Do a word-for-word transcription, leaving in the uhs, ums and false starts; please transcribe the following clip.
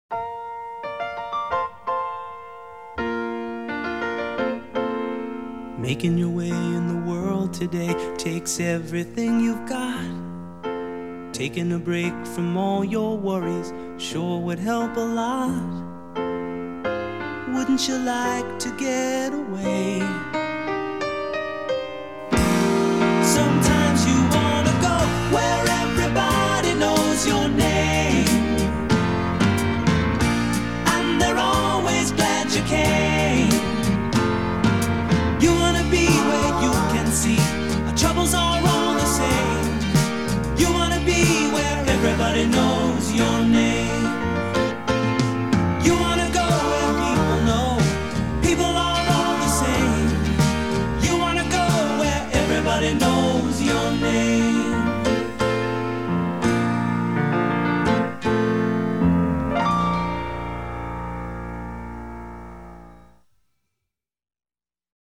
Making your way in the world today takes everything you've got. Taking a break from all your worries sure would help a lot. Wouldn't you like to get away?